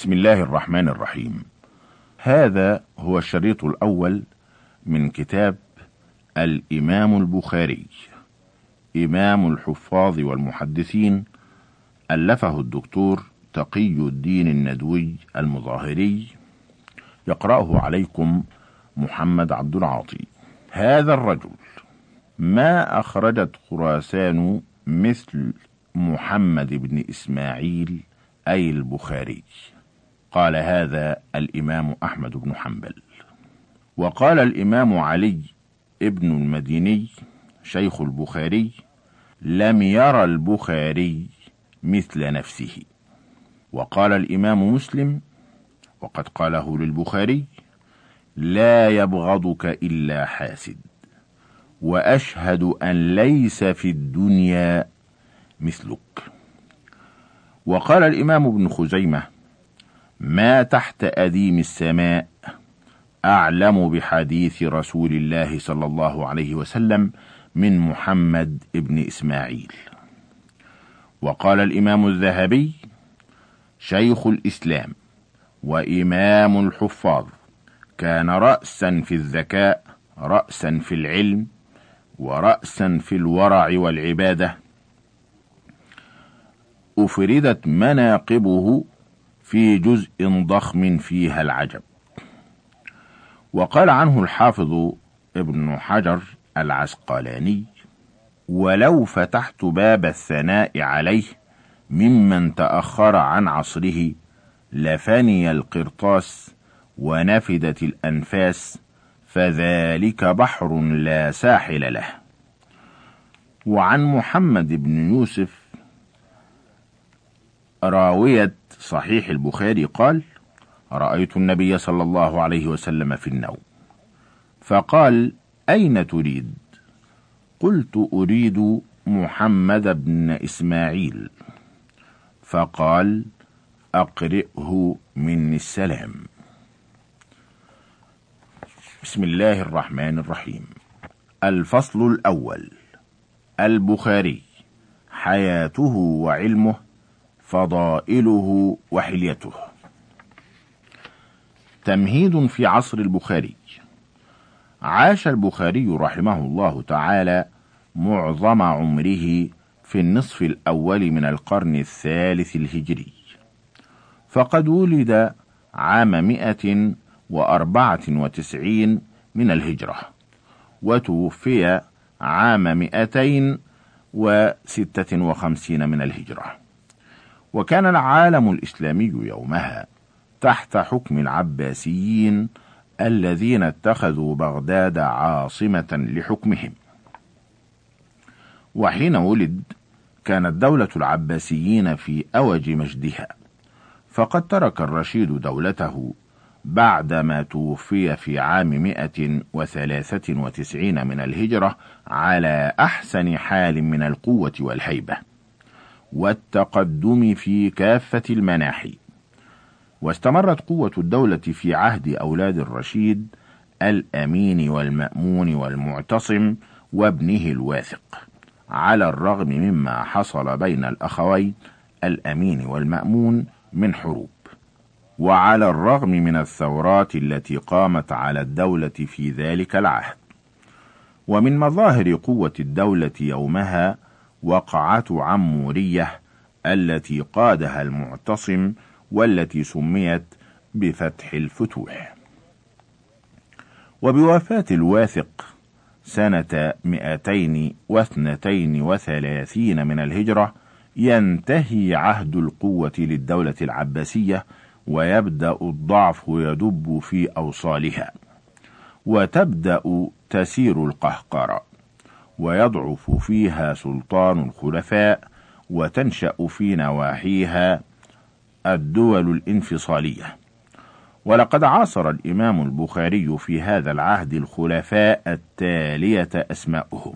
بسم الله الرحمن الرحيم. هذا هو الشريط الأول من كتاب الإمام البخاري، إمام الحفاظ والمحدثين، ألفه الدكتور تقي الدين الندوي المظاهري، يقرأه عليكم محمد عبد العاطي. هذا الرجل ما أخرجت خراسان مثل محمد بن إسماعيل أي البخاري. قال هذا الإمام أحمد بن حنبل. وقال الإمام علي ابن المديني شيخ البخاري: لم ير البخاري مثل نفسه. وقال الإمام مسلم وقد قاله للبخاري: لا يبغضك إلا حاسد، وأشهد أن ليس في الدنيا مثلك. وقال الإمام ابن خزيمة: ما تحت أديم السماء أعلم بحديث رسول الله صلى الله عليه وسلم من محمد ابن إسماعيل. وقال الإمام الذهبي: شيخ الإسلام وإمام الحفاظ، كان رأسا في الذكاء، رأسا في العلم، ورأسا في الورع والعبادة. أفردت مناقبه في جزء ضخم فيها العجب. وقال عنه الحافظ ابن حجر العسقلاني: ولو فتحت باب الثناء عليه ممن تأخر عن عصره لفني القرطاس ونفدت الأنفاس، فذلك بحر لا ساحل له. وعن محمد بن يوسف راوية صحيح البخاري قال: رأيت النبي صلى الله عليه وسلم في النوم، فقال: أين تريد؟ قلت: أريد محمد بن إسماعيل. فقال: أقرئه مني السلام. بسم الله الرحمن الرحيم. الفصل الأول: البخاري، حياته وعلمه، فضائله وحليته. تمهيد في عصر البخاري. عاش البخاري رحمه الله تعالى معظم عمره في النصف الأول من القرن الثالث الهجري، فقد ولد عام 194 من الهجرة، وتوفي عام 256 من الهجرة. وكان العالم الإسلامي يومها تحت حكم العباسيين الذين اتخذوا بغداد عاصمة لحكمهم. وحين ولد كانت دولة العباسيين في أوج مجدها، فقد ترك الرشيد دولته بعدما توفي في عام 193 من الهجرة على أحسن حال من القوة والهيبة والتقدم في كافة المناحي. واستمرت قوة الدولة في عهد أولاد الرشيد الأمين والمأمون والمعتصم وابنه الواثق، على الرغم مما حصل بين الأخوين الأمين والمأمون من حروب، وعلى الرغم من الثورات التي قامت على الدولة في ذلك العهد. ومن مظاهر قوة الدولة يومها وقعة عمورية التي قادها المعتصم، والتي سميت بفتح الفتوح. وبوفاة الواثق سنة 232 من الهجرة ينتهي عهد القوة للدولة العباسية، ويبدأ الضعف يدب في أوصالها، وتبدأ تسير القهقرة، ويضعف فيها سلطان الخلفاء، وتنشأ في نواحيها الدول الانفصالية. ولقد عاصر الإمام البخاري في هذا العهد الخلفاء التالية أسماؤهم: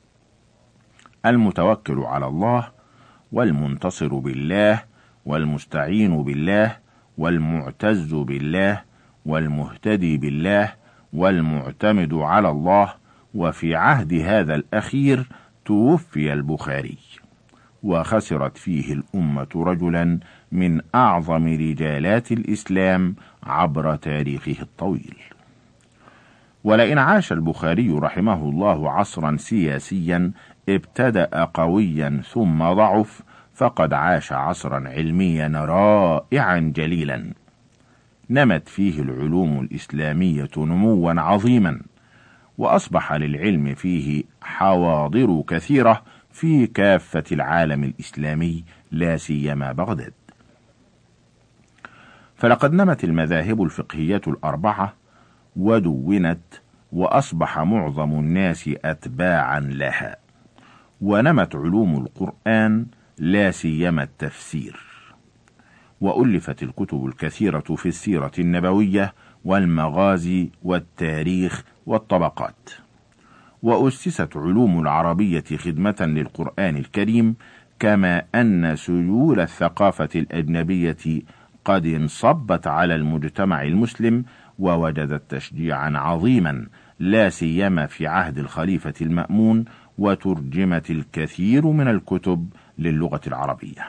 المتوكل على الله، والمنتصر بالله، والمستعين بالله، والمعتز بالله، والمهتدي بالله، والمعتمد على الله. وفي عهد هذا الأخير توفي البخاري. وخسرت فيه الأمة رجلا من أعظم رجالات الإسلام عبر تاريخه الطويل. ولئن عاش البخاري رحمه الله عصرا سياسيا ابتدأ قويا ثم ضعف، فقد عاش عصرا علميا رائعا جليلا نمت فيه العلوم الإسلامية نموا عظيما، وأصبح للعلم فيه حواضر كثيرة في كافة العالم الإسلامي لا سيما بغداد. فلقد نمت المذاهب الفقهية الأربعة ودونت، وأصبح معظم الناس أتباعا لها، ونمت علوم القرآن لا سيما التفسير، وألفت الكتب الكثيرة في السيرة النبوية والمغازي والتاريخ والطبقات، وأسست علوم العربية خدمة للقرآن الكريم، كما أن سيول الثقافة الأجنبية قد انصبت على المجتمع المسلم ووجدت تشجيعا عظيما لا سيما في عهد الخليفة المأمون، وترجمت الكثير من الكتب للغة العربية.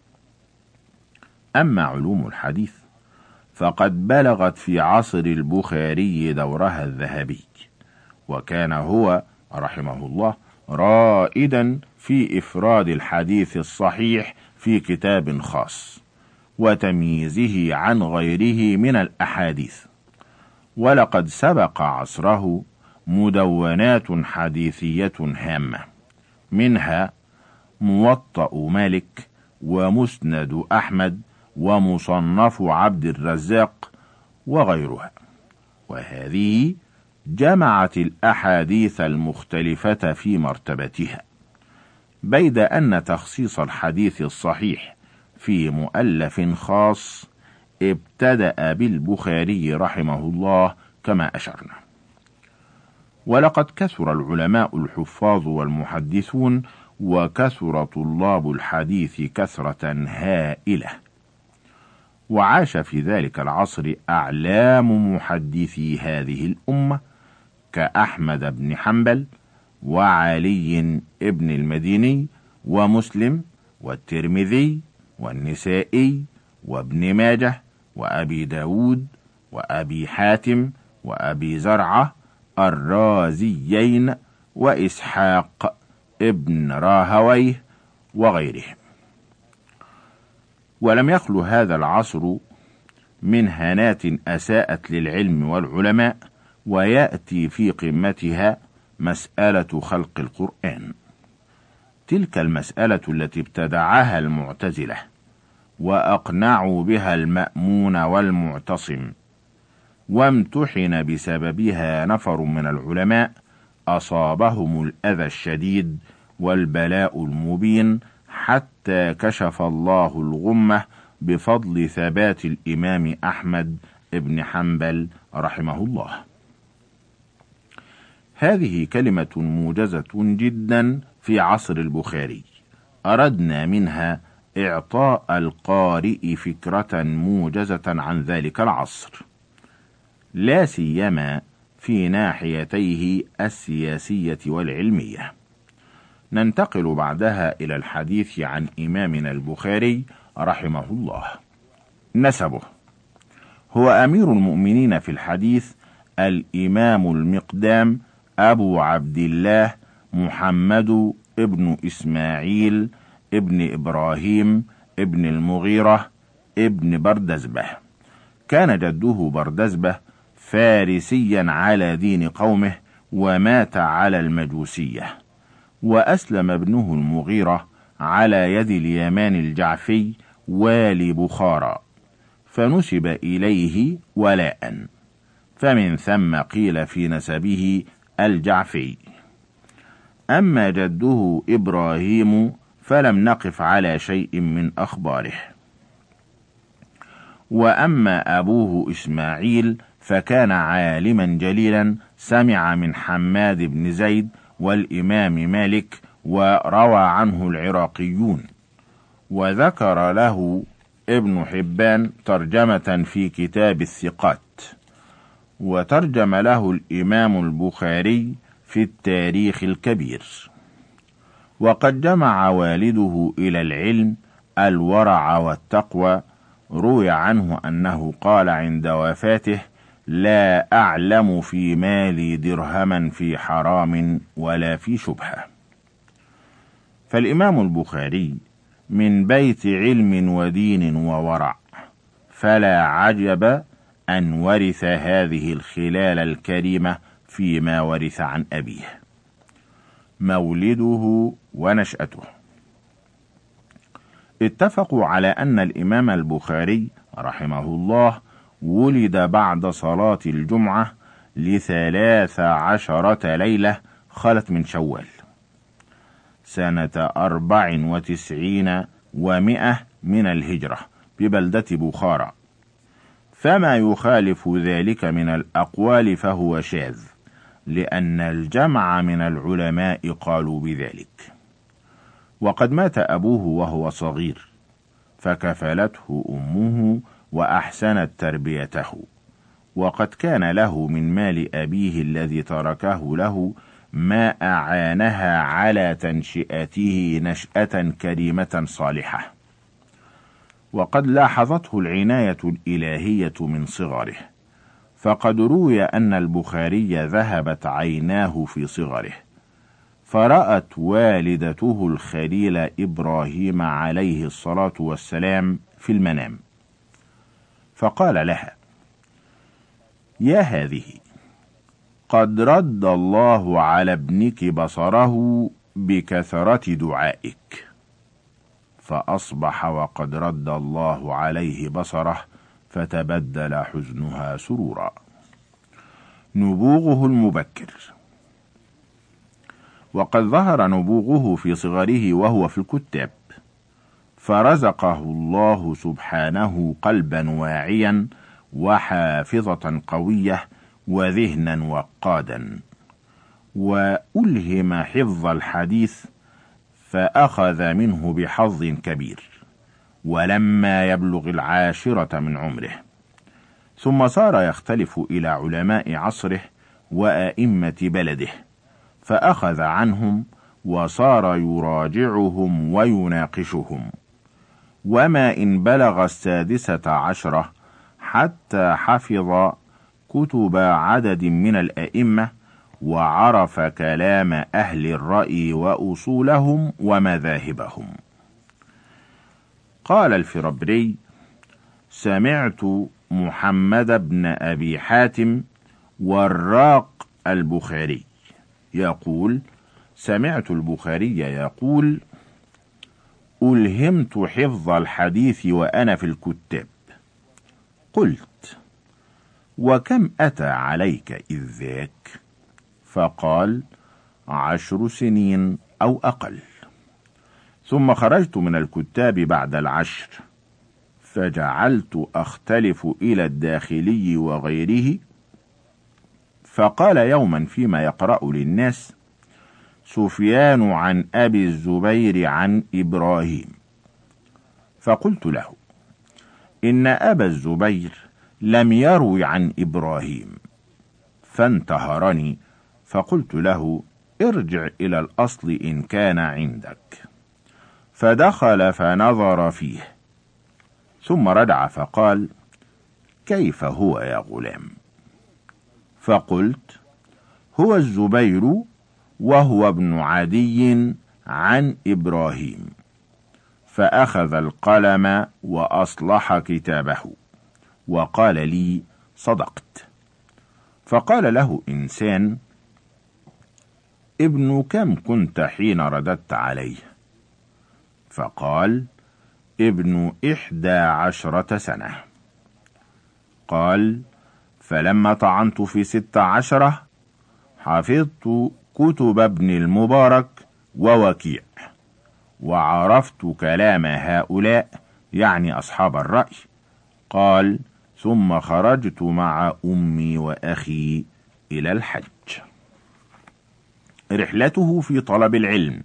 أما علوم الحديث فقد بلغت في عصر البخاري دورها الذهبي، وكان هو رحمه الله رائدا في إفراد الحديث الصحيح في كتاب خاص وتمييزه عن غيره من الأحاديث. ولقد سبق عصره مدونات حديثية هامة، منها موطأ مالك ومسند أحمد ومصنف عبد الرزاق وغيرها، وهذه جمعت الأحاديث المختلفة في مرتبتها، بيد أن تخصيص الحديث الصحيح في مؤلف خاص ابتدأ بالبخاري رحمه الله كما أشرنا. ولقد كثر العلماء الحفاظ والمحدثون، وكثر طلاب الحديث كثرة هائلة، وعاش في ذلك العصر أعلام محدثي هذه الأمة كأحمد بن حنبل وعلي بن المديني ومسلم والترمذي والنسائي وابن ماجه وأبي داود وأبي حاتم وأبي زرعة الرازيين وإسحاق ابن راهويه وغيرهم. ولم يخل هذا العصر من هنات أساءت للعلم والعلماء، ويأتي في قمتها مسألة خلق القرآن، تلك المسألة التي ابتدعها المعتزلة وأقنعوا بها المأمون والمعتصم، وامتحن بسببها نفر من العلماء أصابهم الأذى الشديد والبلاء المبين، حتى كشف الله الغمة بفضل ثبات الإمام أحمد بن حنبل رحمه الله. هذه كلمة موجزة جدا في عصر البخاري، أردنا منها إعطاء القارئ فكرة موجزة عن ذلك العصر، لا سيما في ناحيتيه السياسية والعلمية. ننتقل بعدها إلى الحديث عن إمامنا البخاري رحمه الله. نسبه: هو أمير المؤمنين في الحديث الإمام المقدام أبو عبد الله محمد ابن إسماعيل ابن إبراهيم ابن المغيرة ابن بردزبة. كان جده بردزبة فارسيا على دين قومه، ومات على المجوسية، وأسلم ابنه المغيرة على يد اليمان الجعفي والي بخارى، فنسب إليه ولاء، فمن ثم قيل في نسبه الجعفي. أما جده إبراهيم فلم نقف على شيء من أخباره. وأما أبوه إسماعيل فكان عالما جليلا، سمع من حماد بن زيد والإمام مالك، وروى عنه العراقيون، وذكر له ابن حبان ترجمة في كتاب الثقات، وترجم له الإمام البخاري في التاريخ الكبير. وقد جمع والده إلى العلم الورع والتقوى. روي عنه أنه قال عند وفاته: لا أعلم في مالي درهما في حرام ولا في شبهة. فالإمام البخاري من بيت علم ودين وورع، فلا عجب أن ورث هذه الخلال الكريمة فيما ورث عن أبيه. مولده ونشأته. اتفقوا على أن الإمام البخاري رحمه الله ولد بعد صلاة الجمعة ل13 ليلة خلت من شوال سنة 94 و100 من الهجرة ببلدة بخارى، فما يخالف ذلك من الأقوال فهو شاذ، لأن الجمع من العلماء قالوا بذلك. وقد مات أبوه وهو صغير، فكفلته أمه وأحسنت تربيته، وقد كان له من مال أبيه الذي تركه له ما أعانها على تنشئته نشأة كريمة صالحة. وقد لاحظته العناية الإلهية من صغره، فقد روي أن البخاري ذهبت عيناه في صغره، فرأت والدته الخليل إبراهيم عليه الصلاة والسلام في المنام، فقال لها: يا هذه، قد رد الله على ابنك بصره بكثرة دعائك. فأصبح وقد رد الله عليه بصره، فتبدل حزنها سرورا. نبوغه المبكر. وقد ظهر نبوغه في صغره وهو في الكتاب، فرزقه الله سبحانه قلبا واعيا وحافظة قوية وذهنا وقادا، وألهم حفظ الحديث، فأخذ منه بحظ كبير ولما يبلغ 10 من عمره، ثم صار يختلف إلى علماء عصره وأئمة بلده، فأخذ عنهم وصار يراجعهم ويناقشهم، وما إن بلغ 16 حتى حفظ كتب عدد من الأئمة، وعرف كلام أهل الرأي وأصولهم ومذاهبهم. قال الفربري: سمعت محمد بن أبي حاتم والراق البخاري يقول: سمعت البخاري يقول: ألهمت حفظ الحديث وأنا في الكتاب. قلت: وكم أتى عليك إذ ذاك؟ فقال: 10 سنين أو أقل. ثم خرجت من الكتاب بعد 10، فجعلت أختلف إلى الداخلي وغيره، فقال يوما فيما يقرأ للناس: سفيان عن أبي الزبير عن إبراهيم. فقلت له: إن أبا الزبير لم يروي عن إبراهيم. فانتهرني، فقلت له: ارجع إلى الأصل إن كان عندك. فدخل فنظر فيه، ثم رجع فقال: كيف هو يا غلام؟ فقلت: هو الزبير وهو ابن عدي عن إبراهيم. فأخذ القلم وأصلح كتابه وقال لي: صدقت. فقال له إنسان: ابن كم كنت حين رددت عليه؟ فقال: ابن 11 سنة. قال: فلما طعنت في 16 حفظت كتب ابن المبارك ووكيع، وعرفت كلام هؤلاء، يعني أصحاب الرأي. قال: ثم خرجت مع أمي وأخي إلى الحج. رحلته في طلب العلم.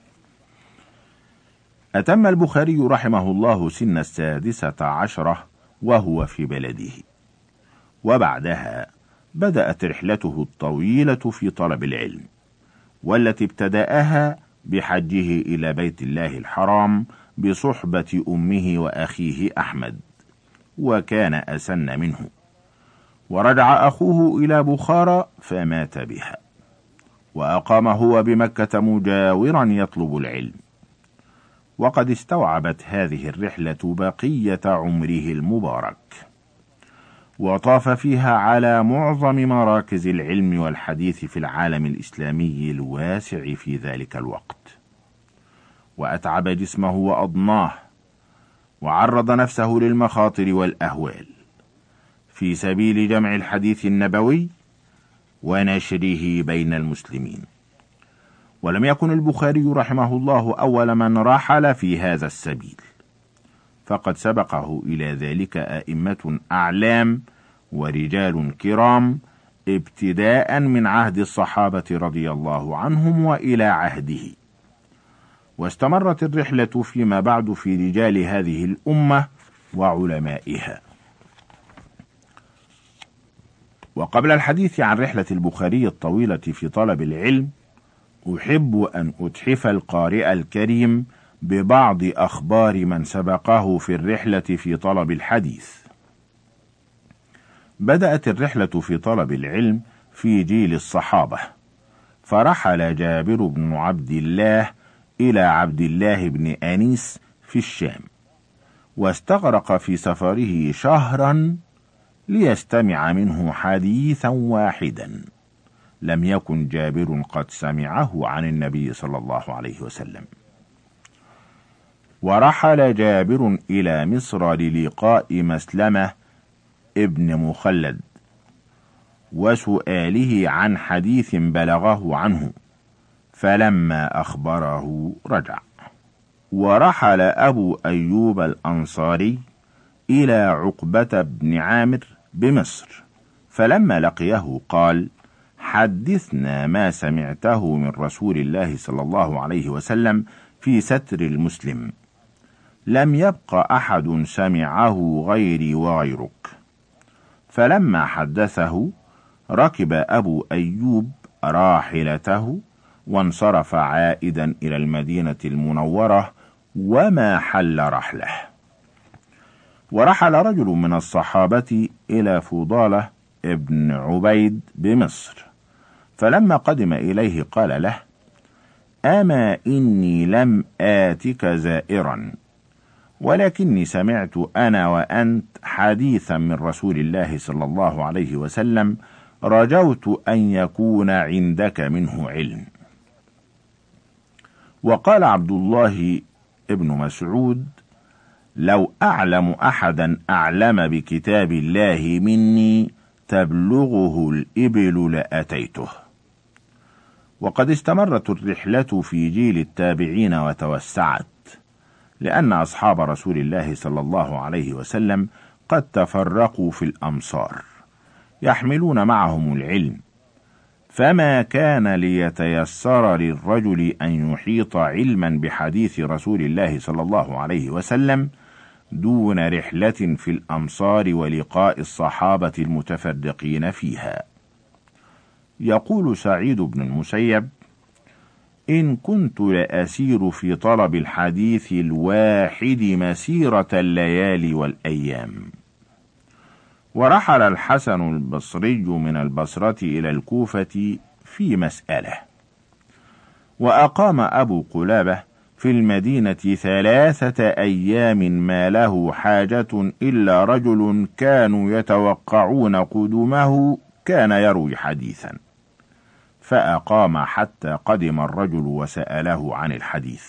أتم البخاري رحمه الله سن 16 وهو في بلده، وبعدها بدأت رحلته الطويلة في طلب العلم، والتي ابتدأها بحجه إلى بيت الله الحرام بصحبة أمه وأخيه أحمد، وكان أسن منه، ورجع أخوه إلى بخارى فمات بها، وأقام هو بمكة مجاورا يطلب العلم. وقد استوعبت هذه الرحلة بقية عمره المبارك، وطاف فيها على معظم مراكز العلم والحديث في العالم الإسلامي الواسع في ذلك الوقت، وأتعب جسمه وأضناه، وعرض نفسه للمخاطر والأهوال في سبيل جمع الحديث النبوي ونشره بين المسلمين. ولم يكن البخاري رحمه الله أول من رحل في هذا السبيل، فقد سبقه إلى ذلك أئمة أعلام ورجال كرام ابتداء من عهد الصحابة رضي الله عنهم وإلى عهده، واستمرت الرحلة فيما بعد في رجال هذه الأمة وعلمائها. وقبل الحديث عن رحلة البخاري الطويلة في طلب العلم، أحب أن أتحف القارئ الكريم ببعض أخبار من سبقه في الرحلة في طلب الحديث. بدأت الرحلة في طلب العلم في جيل الصحابة، فرحل جابر بن عبد الله إلى عبد الله بن أنيس في الشام، واستغرق في سفره شهرا ليستمع منه حديثا واحدا لم يكن جابر قد سمعه عن النبي صلى الله عليه وسلم. ورحل جابر إلى مصر للقاء مسلمة ابن مخلد وسؤاله عن حديث بلغه عنه، فلما أخبره رجع. ورحل أبو أيوب الأنصاري إلى عقبة بن عامر بمصر، فلما لقيه قال: حدثنا ما سمعته من رسول الله صلى الله عليه وسلم في ستر المسلم، لم يبق أحد سمعه غيري وغيرك. فلما حدثه ركب أبو أيوب راحلته وانصرف عائدا إلى المدينة المنورة وما حل رحله. ورحل رجل من الصحابة إلى فضالة ابن عبيد بمصر، فلما قدم إليه قال له: أما إني لم آتك زائرا، ولكني سمعت أنا وأنت حديثا من رسول الله صلى الله عليه وسلم، رجوت أن يكون عندك منه علم. وقال عبد الله ابن مسعود: لو أعلم أحدا أعلم بكتاب الله مني تبلغه الإبل لأتيته. وقد استمرت الرحلة في جيل التابعين وتوسعت، لأن أصحاب رسول الله صلى الله عليه وسلم قد تفرقوا في الأمصار يحملون معهم العلم، فما كان ليتيسر للرجل أن يحيط علما بحديث رسول الله صلى الله عليه وسلم دون رحلة في الأمصار ولقاء الصحابة المتفرقين فيها. يقول سعيد بن المسيب: إن كنت لأسير في طلب الحديث الواحد مسيرة الليالي والأيام. ورحل الحسن البصري من البصرة إلى الكوفة في مسألة. وأقام أبو قلابة في المدينة 3 أيام ما له حاجة إلا رجل كانوا يتوقعون قدومه كان يروي حديثا، فأقام حتى قدم الرجل وسأله عن الحديث.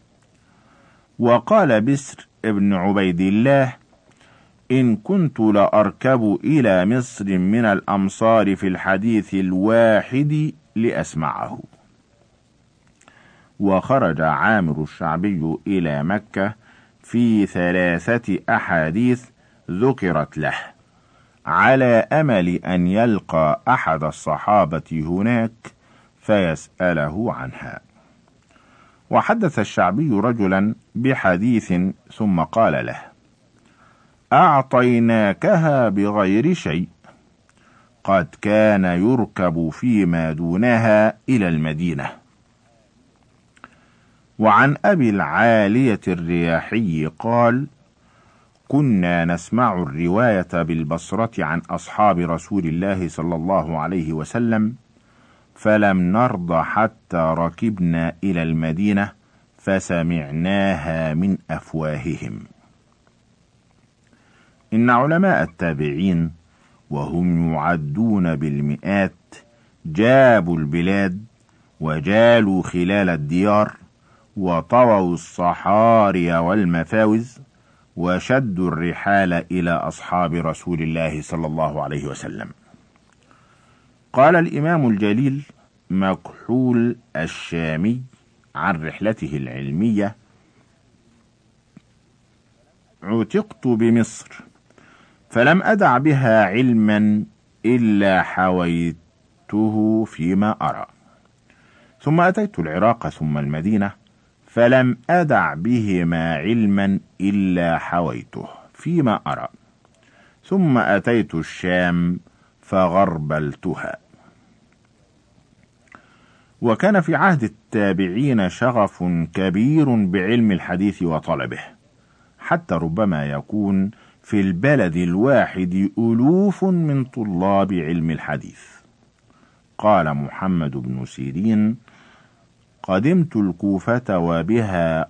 وقال بسر ابن عبيد الله: إن كنت لأركب إلى مصر من الأمصار في الحديث الواحد لأسمعه. وخرج عامر الشعبي إلى مكة في 3 أحاديث ذكرت له، على أمل أن يلقى أحد الصحابة هناك فيسأله عنها. وحدث الشعبي رجلا بحديث ثم قال له: أعطيناكها بغير شيء، قد كان يركب فيما دونها إلى المدينة. وعن أبي العالية الرياحي قال: كنا نسمع الرواية بالبصرة عن أصحاب رسول الله صلى الله عليه وسلم، فلم نرض حتى ركبنا إلى المدينة فسمعناها من أفواههم. إن علماء التابعين وهم يعدون بالمئات جابوا البلاد وجالوا خلال الديار وطووا الصحاري والمفاوز وشدوا الرحال إلى أصحاب رسول الله صلى الله عليه وسلم. قال الإمام الجليل مكحول الشامي عن رحلته العلمية: عتقت بمصر فلم أدع بها علما إلا حويته فيما أرى، ثم أتيت العراق ثم المدينة فلم أدع بهما علما إلا حويته فيما أرى، ثم أتيت الشام فغربلتها. وكان في عهد التابعين شغف كبير بعلم الحديث وطلبه، حتى ربما يكون في البلد الواحد ألوف من طلاب علم الحديث. قال محمد بن سيرين: قدمت الكوفة وبها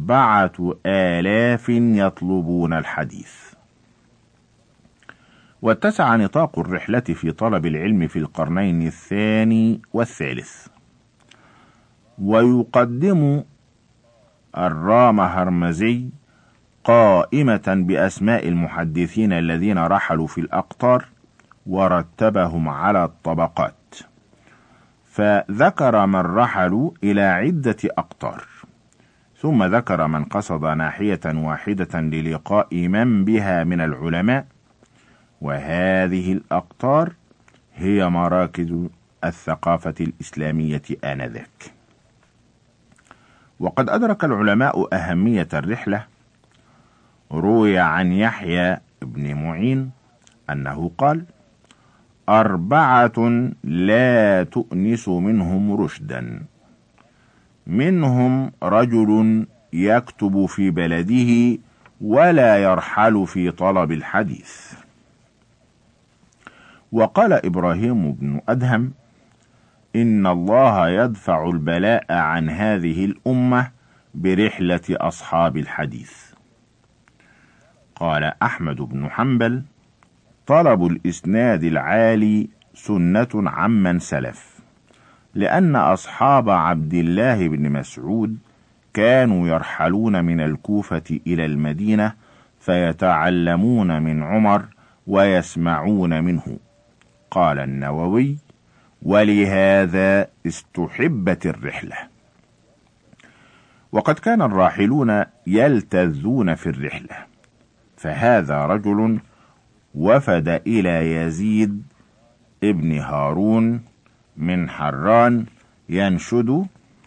4000 يطلبون الحديث. واتسع نطاق الرحلة في طلب العلم في القرنين الثاني والثالث. ويقدم الرام هرمزي قائمة بأسماء المحدثين الذين رحلوا في الأقطار ورتبهم على الطبقات، فذكر من رحلوا إلى عدة أقطار، ثم ذكر من قصد ناحية واحدة للقاء من بها من العلماء، وهذه الأقطار هي مراكز الثقافة الإسلامية آنذاك. وقد أدرك العلماء أهمية الرحلة. روي عن يحيى بن معين أنه قال: 4 لا تؤنس منهم رشدا، منهم رجل يكتب في بلده ولا يرحل في طلب الحديث. وقال إبراهيم بن أدهم: إن الله يدفع البلاء عن هذه الأمة برحلة أصحاب الحديث. قال أحمد بن حنبل: طلب الإسناد العالي سنة عمن سلف، لأن أصحاب عبد الله بن مسعود كانوا يرحلون من الكوفة إلى المدينة فيتعلمون من عمر ويسمعون منه. قال النووي: ولهذا استحبت الرحلة. وقد كان الراحلون يلتذون في الرحلة، فهذا رجل وفد إلى يزيد ابن هارون من حران ينشد: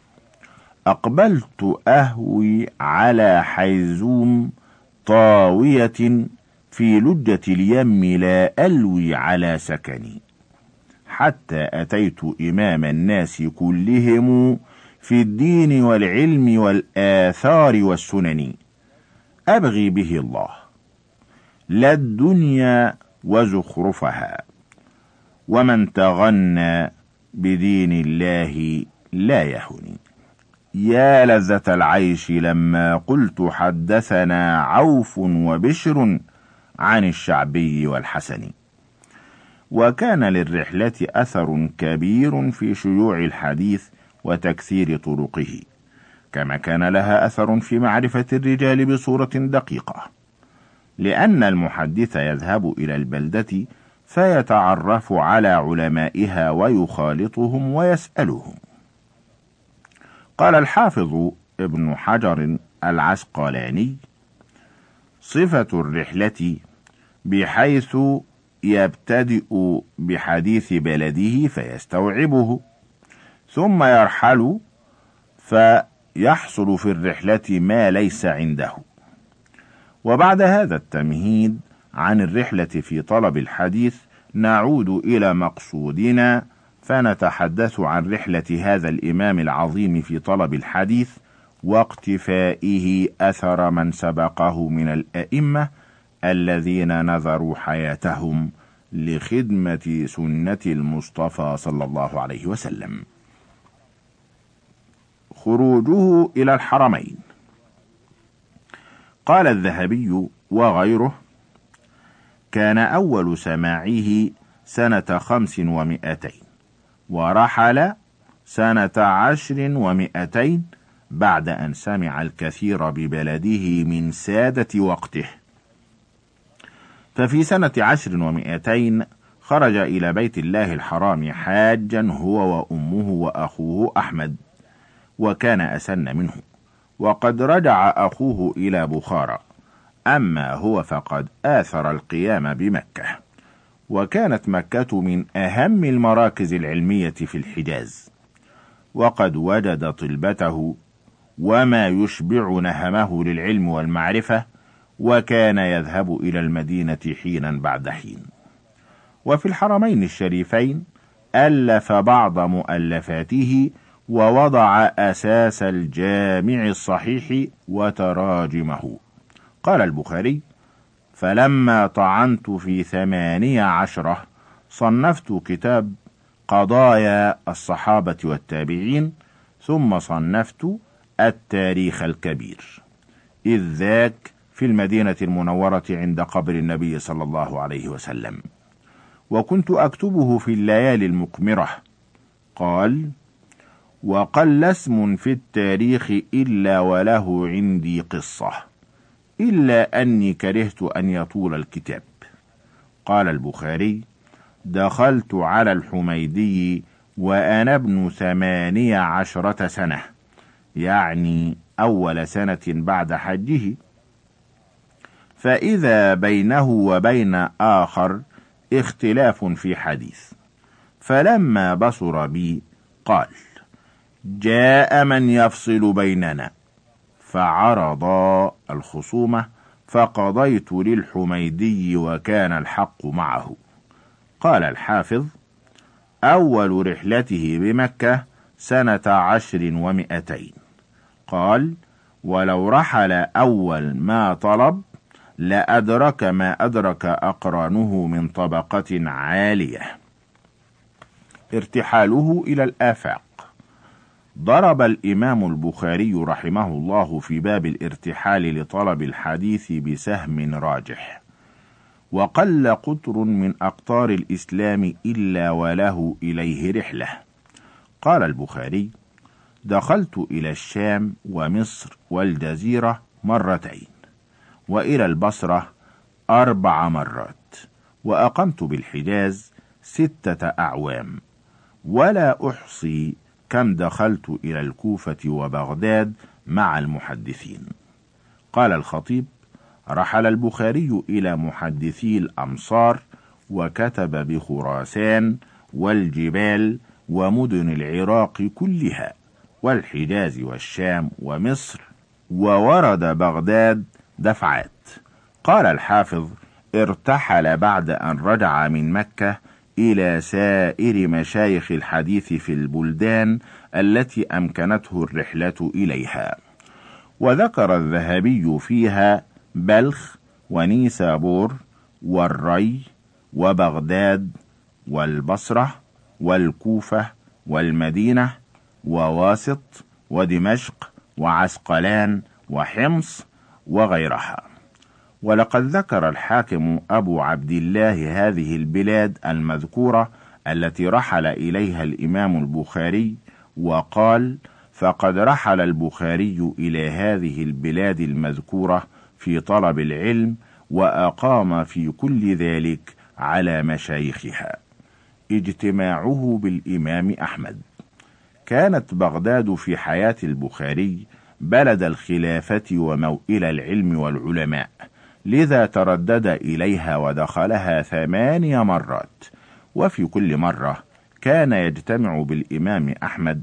أقبلت أهوي على حيزوم طاوية، في لجة اليم لا ألوي على سكني، حتى أتيت إمام الناس كلهم في الدين والعلم والآثار والسنن، أبغي به الله لا الدنيا وزخرفها، ومن تغنى بدين الله لا يهني. يا لذة العيش لما قلت حدثنا عوف وبشر عن الشعبي والحسن. وكان للرحلة أثر كبير في شيوع الحديث وتكثير طرقه، كما كان لها أثر في معرفة الرجال بصورة دقيقة، لأن المحدث يذهب إلى البلدة فيتعرف على علمائها ويخالطهم ويسألهم. قال الحافظ ابن حجر العسقلاني: صفة الرحلة بحيث يبتدئ بحديث بلده فيستوعبه، ثم يرحل فيحصل في الرحلة ما ليس عنده. وبعد هذا التمهيد عن الرحلة في طلب الحديث نعود إلى مقصودنا، فنتحدث عن رحلة هذا الإمام العظيم في طلب الحديث، واقتفائه أثر من سبقه من الأئمة الذين نذروا حياتهم لخدمة سنة المصطفى صلى الله عليه وسلم. خروجه إلى الحرمين. قال الذهبي وغيره: كان أول سماعه سنة 500، ورحل سنة 10 و200 بعد أن سمع الكثير ببلده من سادة وقته. ففي سنة 10 و200 خرج إلى بيت الله الحرام حاجا هو وأمه وأخوه أحمد، وكان أسن منه، وقد رجع أخوه إلى بخارى، أما هو فقد آثر القيام بمكة، وكانت مكة من أهم المراكز العلمية في الحجاز، وقد وجد طلبته وما يشبع نهمه للعلم والمعرفة، وكان يذهب إلى المدينة حينا بعد حين. وفي الحرمين الشريفين ألف بعض مؤلفاته، ووضع أساس الجامع الصحيح وتراجمه. قال البخاري: فلما طعنت في 18 صنفت كتاب قضايا الصحابة والتابعين، ثم صنفت التاريخ الكبير، إذ ذاك في المدينة المنورة عند قبر النبي صلى الله عليه وسلم، وكنت أكتبه في الليالي المقمرة. قال: وقل اسم في التاريخ إلا وله عندي قصة، إلا أني كرهت أن يطول الكتاب. قال البخاري: دخلت على الحميدي وأنا ابن 18 سنة، يعني أول سنة بعد حجه، فإذا بينه وبين آخر اختلاف في حديث، فلما بصر بي قال: جاء من يفصل بيننا، فعرضا الخصومة، فقضيت للحميدي وكان الحق معه. قال الحافظ: أول رحلته بمكة سنة 10 و200. قال: ولو رحل أول ما طلب لأدرك ما أدرك أقرانه من طبقة عالية. ارتحاله إلى الآفاق. ضرب الإمام البخاري رحمه الله في باب الارتحال لطلب الحديث بسهم راجح، وقل قطر من أقطار الإسلام إلا وله إليه رحلة. قال البخاري: دخلت إلى الشام ومصر والجزيرة 2 مرات، وإلى البصرة 4 مرات، وأقمت بالحجاز 6 أعوام، ولا أحصي كم دخلت إلى الكوفة وبغداد مع المحدثين. قال الخطيب: رحل البخاري إلى محدثي الأمصار، وكتب بخراسان والجبال ومدن العراق كلها، والحجاز والشام ومصر، وورد بغداد دفعات. قال الحافظ: ارتحل بعد أن رجع من مكة إلى سائر مشايخ الحديث في البلدان التي أمكنته الرحلة إليها، وذكر الذهبي فيها بلخ ونيسابور والري وبغداد والبصرة والكوفة والمدينة وواسط ودمشق وعسقلان وحمص وغيرها. ولقد ذكر الحاكم أبو عبد الله هذه البلاد المذكورة التي رحل إليها الإمام البخاري، وقال: فقد رحل البخاري إلى هذه البلاد المذكورة في طلب العلم، وأقام في كل ذلك على مشايخها. اجتماعه بالإمام أحمد. كانت بغداد في حياة البخاري بلد الخلافة وموئل العلم والعلماء، لذا تردد إليها ودخلها 8 مرات، وفي كل مرة كان يجتمع بالإمام أحمد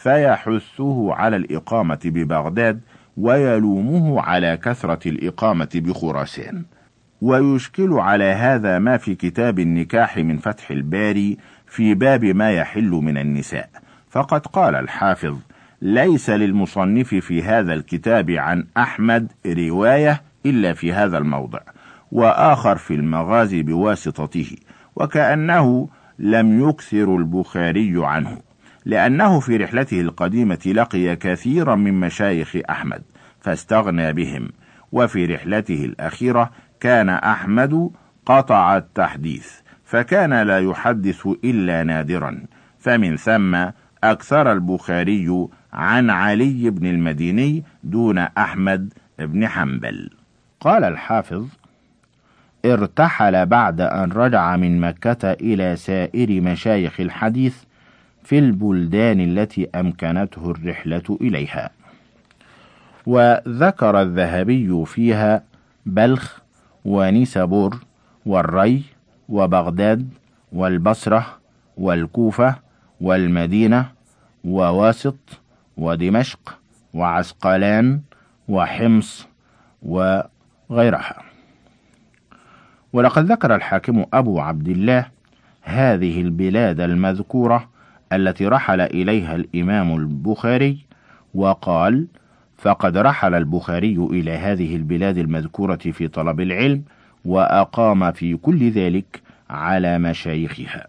فيحثه على الإقامة ببغداد، ويلومه على كثرة الإقامة بخراسان. ويشكل على هذا ما في كتاب النكاح من فتح الباري في باب ما يحل من النساء، فقد قال الحافظ: ليس للمصنف في هذا الكتاب عن أحمد رواية إلا في هذا الموضع، وآخر في المغازي بواسطته، وكأنه لم يكثر البخاري عنه، لأنه في رحلته القديمة لقي كثيرا من مشايخ أحمد فاستغنى بهم، وفي رحلته الأخيرة كان أحمد قطع التحديث، فكان لا يحدث إلا نادرا، فمن ثم أكثر البخاري عن علي بن المديني دون أحمد بن حنبل. قال الحافظ: ارتحل بعد أن رجع من مكة إلى سائر مشايخ الحديث في البلدان التي أمكنته الرحلة إليها، وذكر الذهبي فيها بلخ ونيسابور والري وبغداد والبصرة والكوفة والمدينة وواسط ودمشق وعسقلان وحمص وغيرها. ولقد ذكر الحاكم أبو عبد الله هذه البلاد المذكورة التي رحل إليها الإمام البخاري، وقال: فقد رحل البخاري إلى هذه البلاد المذكورة في طلب العلم، وأقام في كل ذلك على مشايخها.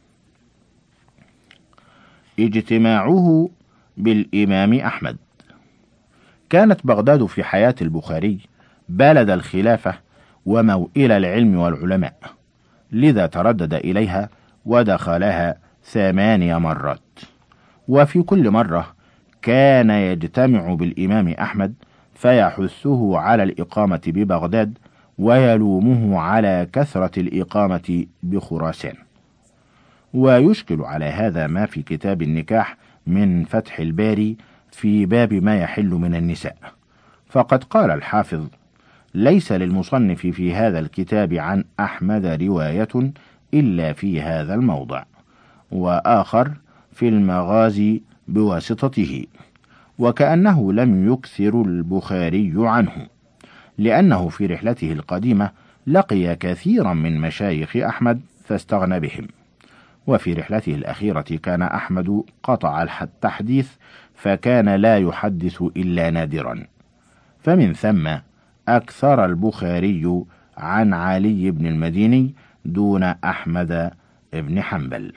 اجتماعه بالإمام أحمد. كانت بغداد في حياة البخاري بلد الخلافة وموئل العلم والعلماء، لذا تردد إليها ودخلها 8 مرات، وفي كل مرة كان يجتمع بالإمام أحمد فيحثه على الإقامة ببغداد ويلومه على كثرة الإقامة بخراسان. ويشكل على هذا ما في كتاب النكاح من فتح الباري في باب ما يحل من النساء، فقد قال الحافظ: ليس للمصنف في هذا الكتاب عن أحمد رواية إلا في هذا الموضع، وآخر في المغازي بواسطته، وكأنه لم يكثر البخاري عنه، لأنه في رحلته القديمة لقي كثيرا من مشايخ أحمد فاستغنى بهم، وفي رحلته الأخيرة كان أحمد قطع التحديث، فكان لا يحدث إلا نادرا، فمن ثم أكثر البخاري عن علي بن المديني دون أحمد بن حنبل.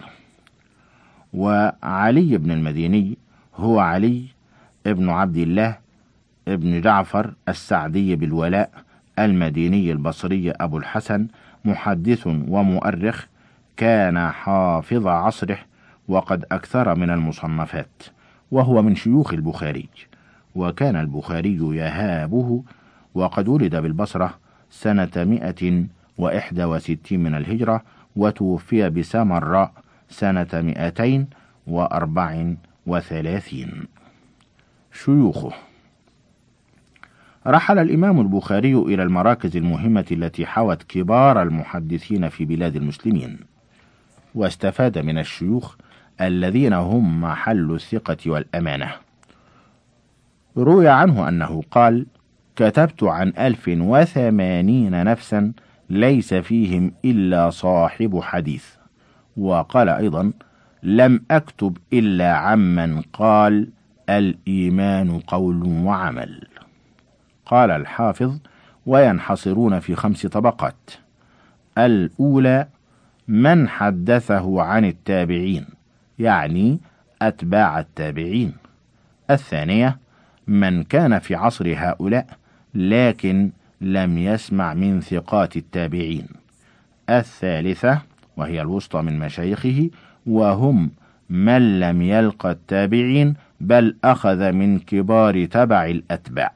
وعلي بن المديني هو علي ابن عبد الله ابن جعفر السعدي بالولاء المديني البصري أبو الحسن، محدث ومؤرخ، كان حافظ عصره وقد أكثر من المصنفات، وهو من شيوخ البخاري، وكان البخاري يهابه، وقد ولد بالبصرة سنة 161 من الهجرة، وتوفي بسامراء سنة 234. شيوخه: رحل الإمام البخاري إلى المراكز المهمة التي حوت كبار المحدثين في بلاد المسلمين، واستفاد من الشيوخ الذين هم محل الثقة والأمانة. روي عنه أنه قال: كتبت عن 1080 نفسا ليس فيهم إلا صاحب حديث. وقال أيضا: لم أكتب إلا عمن قال الإيمان قول وعمل. قال الحافظ: وينحصرون في 5 طبقات: الأولى من حدثه عن التابعين، يعني أتباع التابعين. الثانية من كان في عصر هؤلاء لكن لم يسمع من ثقات التابعين. الثالثة وهي الوسطى من مشايخه، وهم من لم يلق التابعين بل أخذ من كبار تبع الأتباع.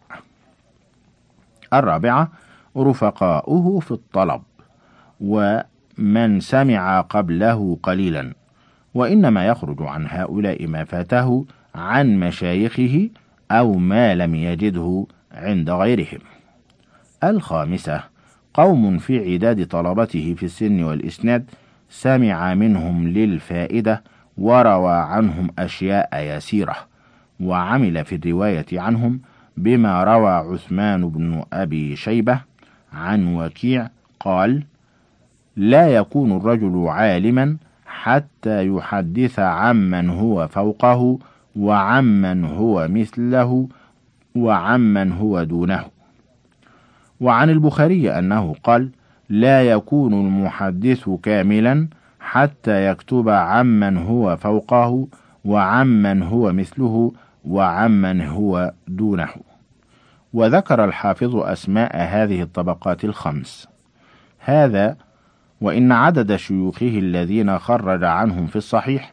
الرابعة رفقاؤه في الطلب، ومن سمع قبله قليلا، وإنما يخرج عن هؤلاء ما فاته عن مشايخه أو ما لم يجده عند غيرهم. الخامسة قوم في عداد طلبته في السن والإسناد سمع منهم للفائدة وروى عنهم أشياء يسيرة، وعمل في الرواية عنهم بما روى عثمان بن أبي شيبة عن وكيع قال: لا يكون الرجل عالما حتى يحدث عمن هو فوقه وعمن هو مثله وعمن هو دونه. وعن البخاري أنه قال: لا يكون المحدث كاملا حتى يكتب عمن هو فوقه وعمن هو مثله وعمن هو دونه. وذكر الحافظ أسماء هذه الطبقات الخمس. هذا وإن عدد شيوخه الذين خرج عنهم في الصحيح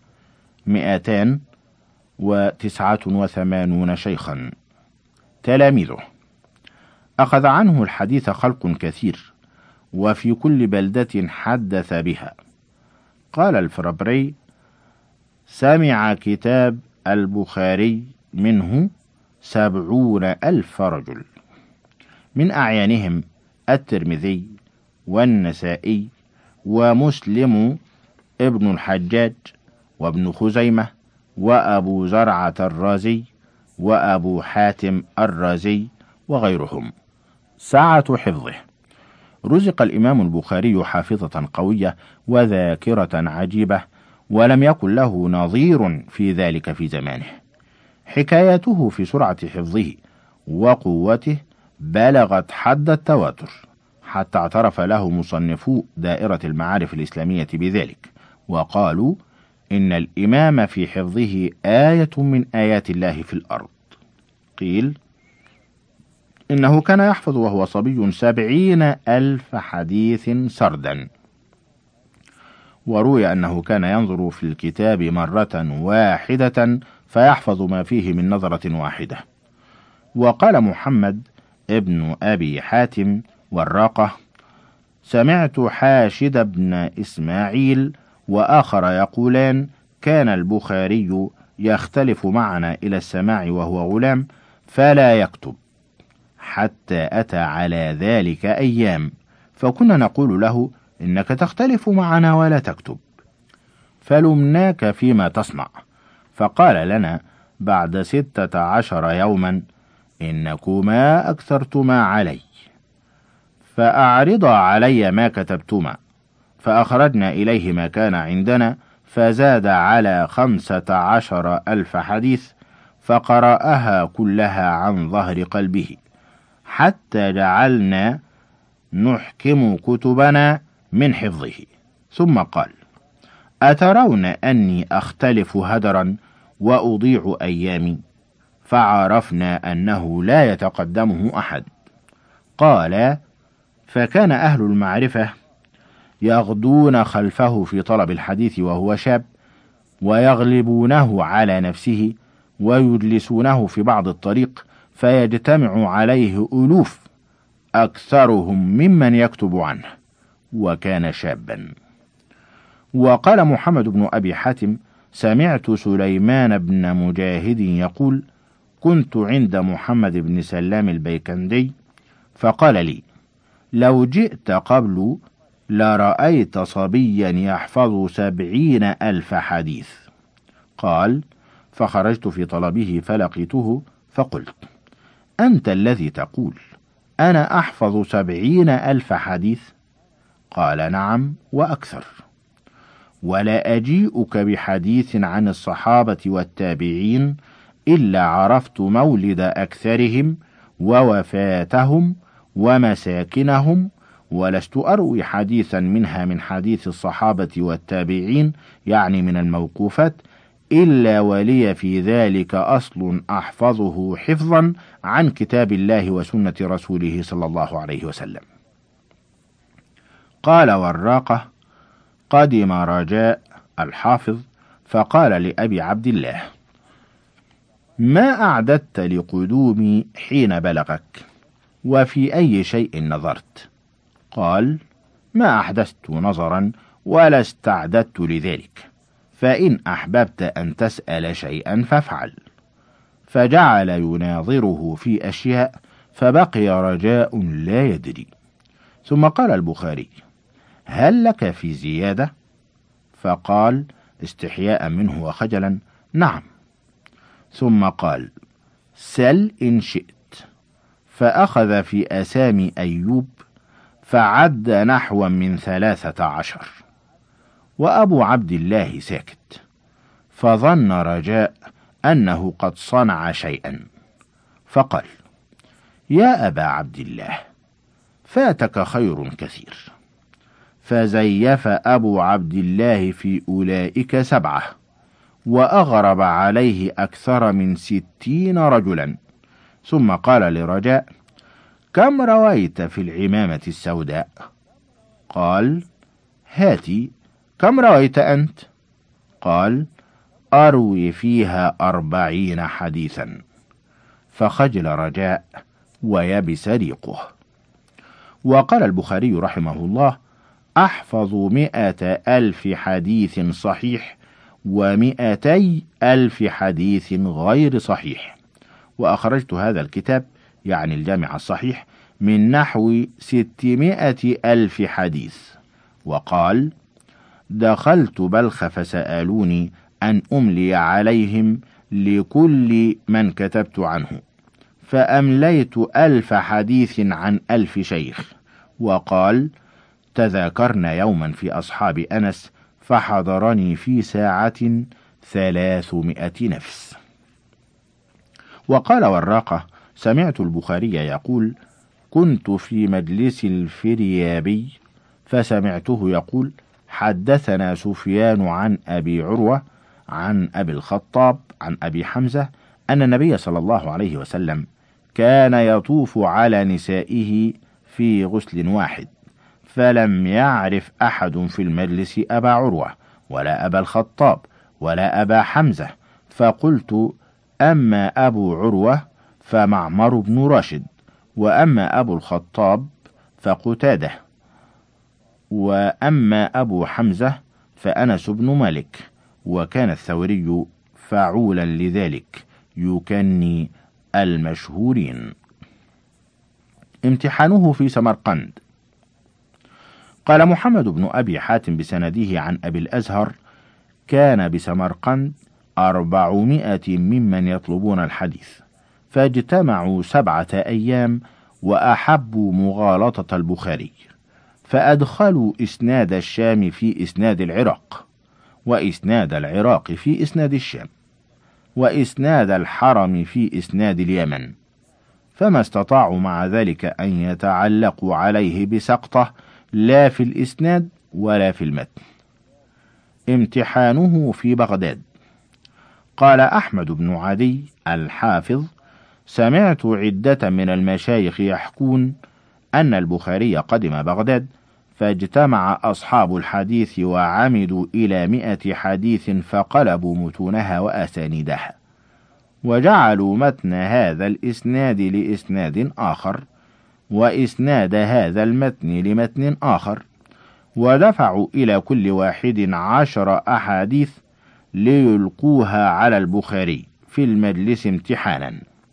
289 شيخا. تلاميذه: أخذ عنه الحديث خلق كثير، وفي كل بلدة حدث بها. قال الفرابري: سمع كتاب البخاري منه 70,000 رجل، من أعيانهم الترمذي والنسائي ومسلم ابن الحجاج وابن خزيمة وأبو زرعة الرازي وأبو حاتم الرازي وغيرهم. سعة حفظه: رزق الإمام البخاري حافظة قوية وذاكرة عجيبة، ولم يكن له نظير في ذلك في زمانه. حكايته في سرعة حفظه وقوته بلغت حد التواتر، حتى اعترف له مصنفو دائرة المعارف الإسلامية بذلك، وقالوا إن الإمام في حفظه آية من آيات الله في الأرض. قيل إنه كان يحفظ وهو صبي 70,000 حديث سردا. وروي أنه كان ينظر في الكتاب مرة واحدة فيحفظ ما فيه من نظرة واحدة. وقال محمد ابن أبي حاتم والراقة: سمعت حاشد بن إسماعيل وآخر يقولان: كان البخاري يختلف معنا إلى السماع وهو غلام فلا يكتب، حتى أتى على ذلك أيام، فكنا نقول له: إنك تختلف معنا ولا تكتب، فلمناك فيما تصنع، فقال لنا بعد 16 يوما: إنكما أكثرتما علي، فأعرضا علي ما كتبتما. فأخرجنا إليه ما كان عندنا، فزاد على 15,000 حديث، فقرأها كلها عن ظهر قلبه، حتى جعلنا نحكم كتبنا من حفظه. ثم قال: أترون أني أختلف هدرا وأضيع أيامي؟ فعرفنا أنه لا يتقدمه أحد. قال: فكان أهل المعرفة يغدون خلفه في طلب الحديث وهو شاب، ويغلبونه على نفسه، ويجلسونه في بعض الطريق، فيجتمع عليه ألوف أكثرهم ممن يكتب عنه، وكان شابا. وقال محمد بن أبي حاتم: سمعت سليمان بن مجاهد يقول: كنت عند محمد بن سلام البيكندي، فقال لي: لو جئت قبل لرأيت صبيا يحفظ 70,000 حديث. قال: فخرجت في طلبه فلقيته، فقلت: أنت الذي تقول أنا أحفظ 70,000 حديث؟ قال: نعم وأكثر. ولا أجيئك بحديث عن الصحابة والتابعين إلا عرفت مولد أكثرهم ووفاتهم ومساكنهم، ولست أروي حديثا منها من حديث الصحابة والتابعين، يعني من الموقوفات، إلا ولي في ذلك أصل أحفظه حفظا عن كتاب الله وسنة رسوله صلى الله عليه وسلم. قال والراقة: قدم رجاء الحافظ فقال لأبي عبد الله: ما أعددت لقدومي حين بلغك؟ وفي أي شيء نظرت؟ قال: ما أحدثت نظرا ولا استعددت لذلك، فإن أحببت أن تسأل شيئا فافعل. فجعل يناظره في أشياء، فبقي رجاء لا يدري. ثم قال البخاري: هل لك في زيادة؟ فقال استحياء منه وخجلا: نعم. ثم قال: سل إن شئت. فأخذ في أسامي أيوب فعد نحو من 13، وأبو عبد الله ساكت، فظن رجاء أنه قد صنع شيئا، فقال: يا أبا عبد الله، فاتك خير كثير. فزيف أبو عبد الله في أولئك 7، وأغرب عليه أكثر من 60 رجلا، ثم قال لرجاء: كم رويت في العمامة السوداء؟ قال: هاتي. كم رويت أنت؟ قال: أروي فيها 40 حديثا. فخجل رجاء ويبس ريقه. وقال البخاري رحمه الله: أحفظ 100,000 حديث صحيح و200,000 حديث غير صحيح. وأخرجت هذا الكتاب، يعني الجامع الصحيح، من نحو 600,000 حديث. وقال: دخلت بلخ فسألوني أن أملي عليهم لكل من كتبت عنه، فأمليت 1000 حديث عن 1000 شيخ. وقال: تذاكرنا يوما في أصحاب أنس، فحضرني في ساعة 300 نفس. وقال وراقة: سمعت البخاري يقول: كنت في مجلس الفريابي فسمعته يقول: حدثنا سفيان عن أبي عروة عن أبي الخطاب عن أبي حمزة أن النبي صلى الله عليه وسلم كان يطوف على نسائه في غسل واحد، فلم يعرف أحد في المجلس أبا عروة ولا أبا الخطاب ولا أبا حمزة، فقلت: أما أبو عروة فمعمر بن راشد، وأما أبو الخطاب فقتادة، وأما أبو حمزة فأنس بن مالك. وكان الثوري فعولا لذلك، يكني المشهورين. امتحانه في سمرقند. قال محمد بن أبي حاتم بسنده عن أبي الأزهر: كان بسمرقند 400 ممن يطلبون الحديث، فاجتمعوا 7 أيام وأحبوا مغالطة البخاري، فأدخلوا إسناد الشام في إسناد العراق، وإسناد العراق في إسناد الشام، وإسناد الحرم في إسناد اليمن، فما استطاعوا مع ذلك أن يتعلقوا عليه بسقطة، لا في الإسناد ولا في المتن. امتحانه في بغداد. قال أحمد بن عدي الحافظ: سمعت عدة من المشايخ يحكون أن البخاري قدم بغداد، فاجتمع أصحاب الحديث وعمدوا إلى 100 حديث، فقلبوا متونها وأسانيدها، وجعلوا متن هذا الإسناد لإسناد آخر، وإسناد هذا المتن لمتن آخر، ودفعوا إلى كل واحد 10 أحاديث ليلقوها على البخاري في المجلس امتحانا.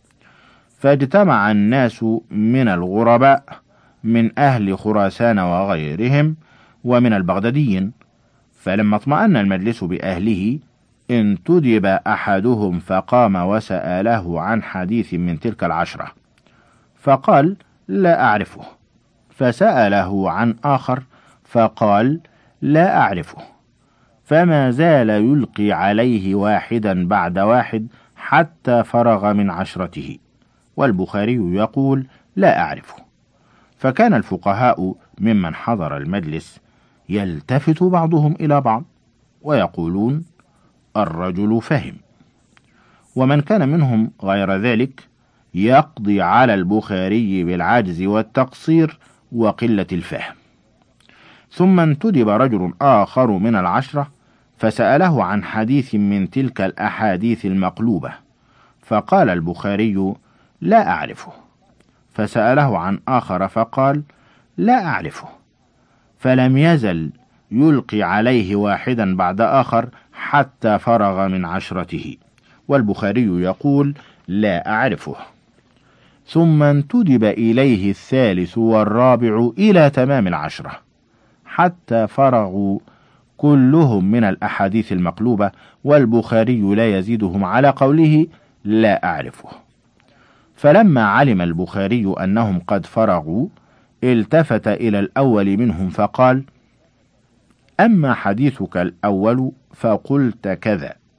فاجتمع الناس من الغرباء من أهل خراسان وغيرهم ومن البغداديين، فلما اطمأن المجلس بأهله انتدب أحدهم فقام وسأله عن حديث من تلك 10، فقال: لا أعرفه. فسأله عن آخر فقال: لا أعرفه. فما زال يلقي عليه واحدا بعد واحد حتى فرغ من 10، والبخاري يقول: لا أعرفه. فكان الفقهاء ممن حضر المجلس يلتفت بعضهم إلى بعض ويقولون: الرجل فهم. ومن كان منهم غير ذلك يقضي على البخاري بالعجز والتقصير وقلة الفهم. ثم انتدب رجل آخر من 10 فسأله عن حديث من تلك الأحاديث المقلوبة، فقال البخاري: لا أعرفه. فسأله عن آخر فقال: لا أعرفه. فلم يزل يلقي عليه واحدا بعد آخر حتى فرغ من 10، والبخاري يقول: لا أعرفه. ثم انتدب إليه الثالث والرابع إلى تمام 10 حتى فرغوا كلهم من الأحاديث المقلوبة، والبخاري لا يزيدهم على قوله: لا أعرفه. فلما علم البخاري أنهم قد فرغوا التفت إلى الأول منهم فقال: أما حديثك الأول فقلت كذا،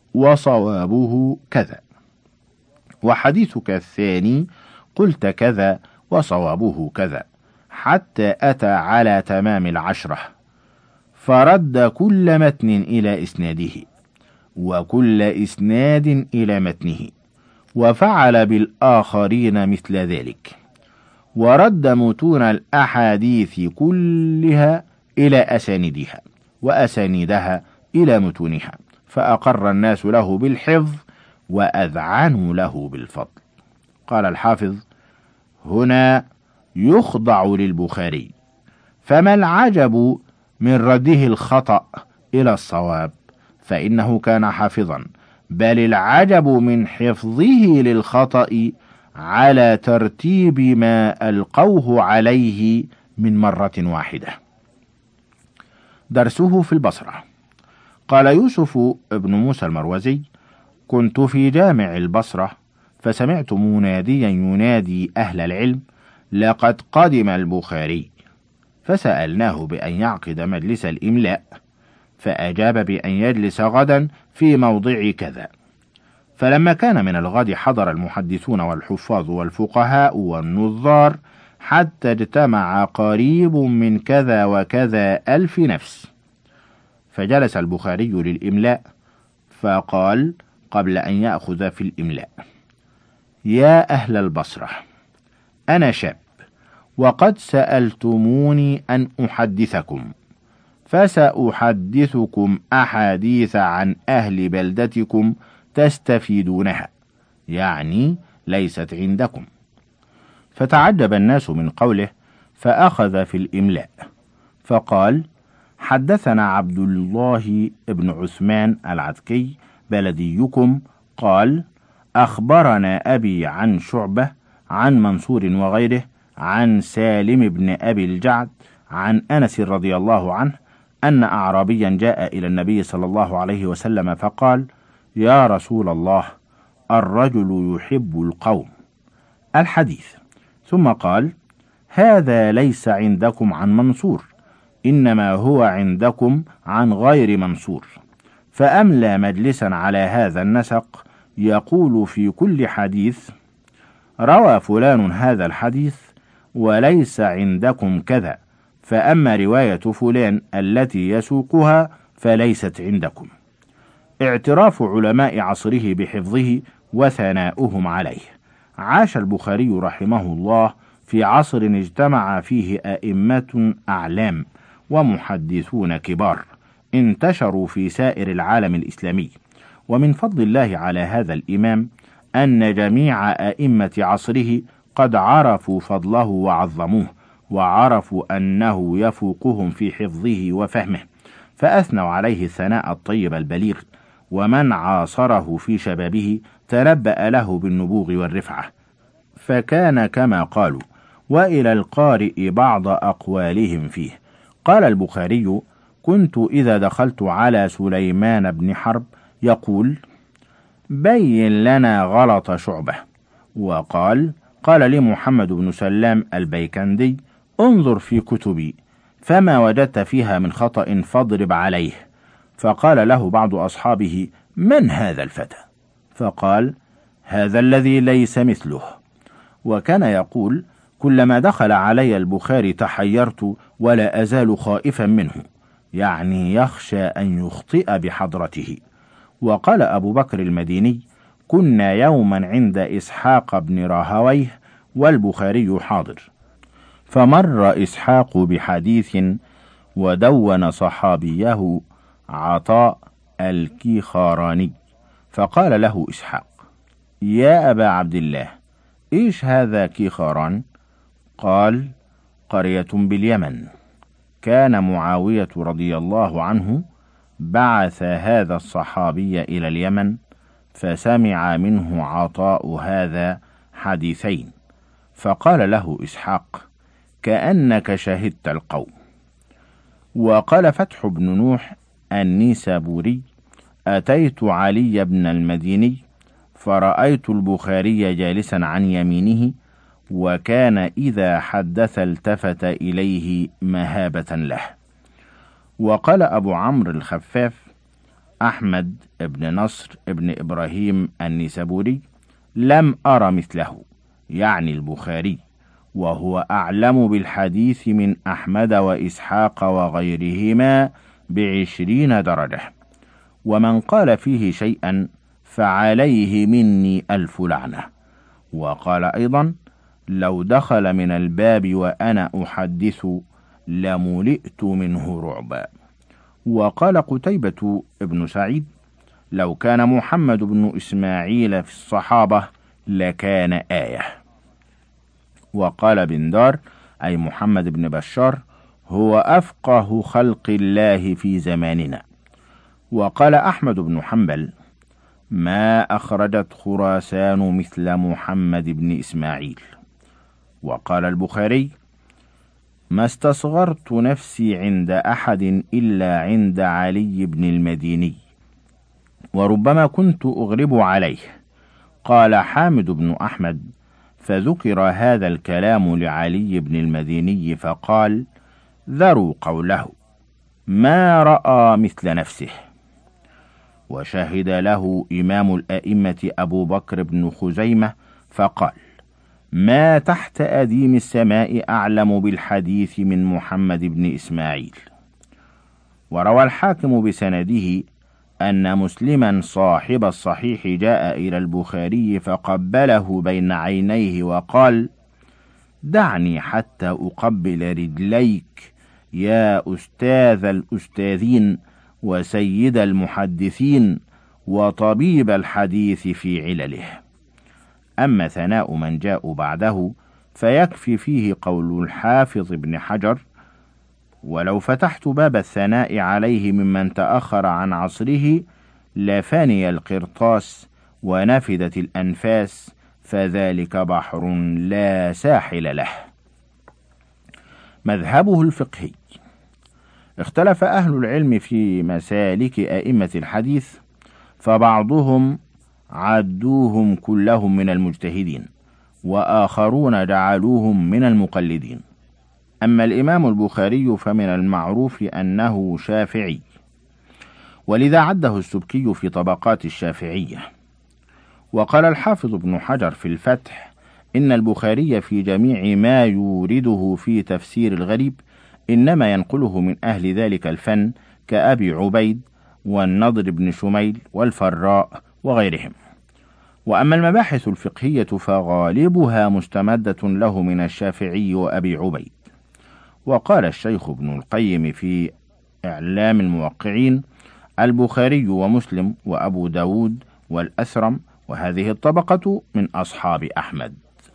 وصوابه كذا، وحديثك الثاني قلت كذا وصوابه كذا، حتى أتى على تمام 10، فرد كل متن إلى إسناده، وكل إسناد إلى متنه، وفعل بالآخرين مثل ذلك، ورد متون الأحاديث كلها إلى أساندها، وأسانيدها إلى متونها، فأقر الناس له بالحفظ وأذعنوا له بالفضل. قال الحافظ: هنا يخضع للبخاري، فما العجب من رده الخطأ إلى الصواب، فإنه كان حافظا، بل العجب من حفظه للخطأ على ترتيب ما ألقوه عليه من مرة واحدة. درسه في البصرة. قال يوسف ابن موسى المروزي: كنت في جامع البصرة، فسمعت مناديا ينادي أهل العلم: لقد قدم البخاري. فسألناه بأن يعقد مجلس الإملاء، فأجاب بأن يجلس غدا في موضع كذا. فلما كان من الغد حضر المحدثون والحفاظ والفقهاء والنظار، حتى اجتمع قريب من كذا وكذا 1000 نفس. فجلس البخاري للإملاء، فقال قبل أن يأخذ في الإملاء: يا أهل البصرة، أنا شاب، وقد سألتموني أن أحدثكم، فسأحدثكم أحاديث عن أهل بلدتكم تستفيدونها، يعني ليست عندكم. فتعجب الناس من قوله، فأخذ في الإملاء، فقال: حدثنا عبد الله بن عثمان العتكي بلديكم، قال: أخبرنا أبي عن شعبة عن منصور وغيره عن سالم بن أبي الجعد عن أنس رضي الله عنه أن أعرابيا جاء إلى النبي صلى الله عليه وسلم فقال: يا رسول الله، الرجل يحب القوم. الحديث. ثم قال: هذا ليس عندكم عن منصور، إنما هو عندكم عن غير منصور. فأملى مجلسا على هذا النسق، يقول في كل حديث: روى فلان هذا الحديث وليس عندكم كذا، فأما رواية فلان التي يسوقها فليست عندكم. اعتراف علماء عصره بحفظه وثناؤهم عليه. عاش البخاري رحمه الله في عصر اجتمع فيه أئمة أعلام ومحدثون كبار انتشروا في سائر العالم الإسلامي. ومن فضل الله على هذا الإمام أن جميع أئمة عصره قد عرفوا فضله وعظموه، وعرفوا أنه يفوقهم في حفظه وفهمه، فأثنوا عليه الثناء الطيب البليغ. ومن عاصره في شبابه تنبأ له بالنبوغ والرفعة، فكان كما قالوا. وإلى القارئ بعض أقوالهم فيه. قال البخاري: كنت إذا دخلت على سليمان بن حرب يقول: بين لنا غلط شعبة. وقال: قال لي محمد بن سلام البيكندي: انظر في كتبي، فما وجدت فيها من خطأ فاضرب عليه. فقال له بعض أصحابه: من هذا الفتى؟ فقال: هذا الذي ليس مثله. وكان يقول: كلما دخل علي البخاري تحيرت ولا أزال خائفا منه، يعني يخشى أن يخطئ بحضرته. وقال أبو بكر المديني: كنا يوما عند إسحاق بن راهويه والبخاري حاضر، فمر إسحاق بحديث ودون صحابيه عطاء الكيخاراني، فقال له إسحاق: يا أبا عبد الله، إيش هذا كيخاران؟ قال: قرية باليمن، كان معاوية رضي الله عنه بعث هذا الصحابي إلى اليمن، فسمع منه عطاء هذا حديثين، فقال له إسحاق: كأنك شهدت القوم. وقال فتح بن نوح النيسابوري: أتيت علي بن المديني فرأيت البخاري جالسا عن يمينه، وكان إذا حدث التفت إليه مهابة له. وقال أبو عمرو الخفاف: أحمد بن نصر بن إبراهيم النيسابوري: لم أر مثله، يعني البخاري، وهو أعلم بالحديث من أحمد وإسحاق وغيرهما ب20 درجة، ومن قال فيه شيئا فعليه مني 1000 لعنة. وقال أيضا: لو دخل من الباب وأنا أحدث لملئت منه رعبا. وقال قتيبة بن سعيد: لو كان محمد بن إسماعيل في الصحابة لكان آية. وقال بندار أي محمد بن بشار: هو أفقه خلق الله في زماننا. وقال أحمد بن حنبل: ما أخرجت خراسان مثل محمد بن إسماعيل. وقال البخاري: ما استصغرت نفسي عند أحد إلا عند علي بن المديني، وربما كنت أغرب عليه. قال حامد بن أحمد: فذكر هذا الكلام لعلي بن المديني فقال: ذروا قوله، ما رأى مثل نفسه. وشهد له إمام الأئمة أبو بكر بن خزيمة فقال: ما تحت أديم السماء أعلم بالحديث من محمد بن إسماعيل. وروى الحاكم بسنده أن مسلما صاحب الصحيح جاء إلى البخاري فقبله بين عينيه وقال: دعني حتى أقبل رجليك يا أستاذ الأستاذين وسيد المحدثين وطبيب الحديث في علله. أما ثناء من جاء بعده فيكفي فيه قول الحافظ ابن حجر: ولو فتحت باب الثناء عليه ممن تأخر عن عصره لفني القرطاس ونفدت الأنفاس، فذلك بحر لا ساحل له. مذهبه الفقهي: اختلف أهل العلم في مسالك أئمة الحديث، فبعضهم عدوهم كلهم من المجتهدين، وآخرون جعلوهم من المقلدين. أما الإمام البخاري فمن المعروف أنه شافعي، ولذا عده السبكي في طبقات الشافعية. وقال الحافظ ابن حجر في الفتح: إن البخاري في جميع ما يورده في تفسير الغريب إنما ينقله من أهل ذلك الفن كأبي عبيد والنضر بن شميل والفراء وغيرهم. وأما المباحث الفقهية فغالبها مستمدة له من الشافعي وأبي عبيد. وقال الشيخ ابن القيم في إعلام الموقعين: البخاري ومسلم وأبو داود والأثرم، وهذه الطبقة من أصحاب أحمد.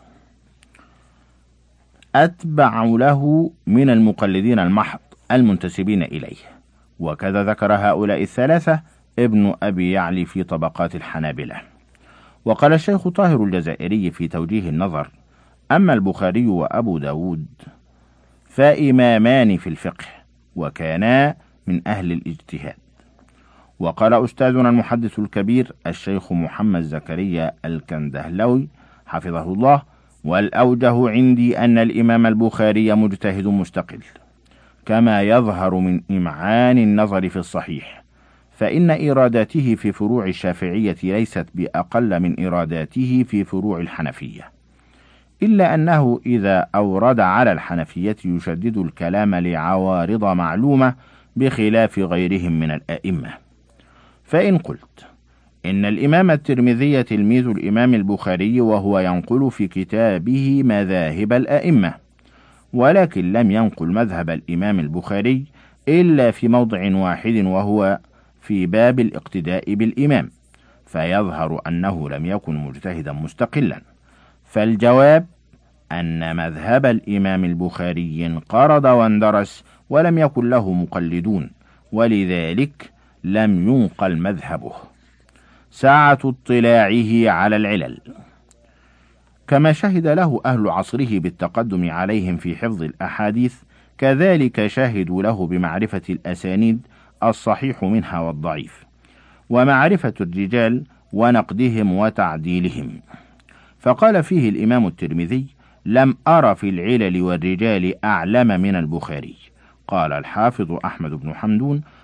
أتبع له من المقلدين المحض المنتسبين إليه، وكذا ذكر هؤلاء الثلاثة ابن أبي يعلي في طبقات الحنابلة. وقال الشيخ طاهر الجزائري في توجيه النظر: أما البخاري وأبو داود فإمامان في الفقه، وكانا من أهل الاجتهاد. وقال أستاذنا المحدث الكبير الشيخ محمد زكريا الكندهلوي حفظه الله: والأوجه عندي أن الإمام البخاري مجتهد مستقل، كما يظهر من إمعان النظر في الصحيح، فإن إيراداته في فروع الشافعية ليست بأقل من إيراداته في فروع الحنفية، إلا أنه إذا أورد على الحنفية يشدد الكلام لعوارض معلومة بخلاف غيرهم من الأئمة. فإن قلت إن الإمام الترمذي تلميذ الإمام البخاري وهو ينقل في كتابه مذاهب الأئمة، ولكن لم ينقل مذهب الإمام البخاري إلا في موضع واحد، وهو في باب الاقتداء بالإمام، فيظهر أنه لم يكن مجتهدا مستقلا. فالجواب أن مذهب الإمام البخاري انقرض واندرس ولم يكن له مقلدون، ولذلك لم ينقل مذهبه. ساعة اطلاعه على العلل، كما شهد له أهل عصره بالتقدم عليهم في حفظ الأحاديث، كذلك شهدوا له بمعرفة الأسانيد الصحيح منها والضعيف، ومعرفة الرجال ونقدهم وتعديلهم. فقال فيه الإمام الترمذي: لم أر في العلل والرجال أعلم من البخاري. قال الحافظ أحمد بن حمدون: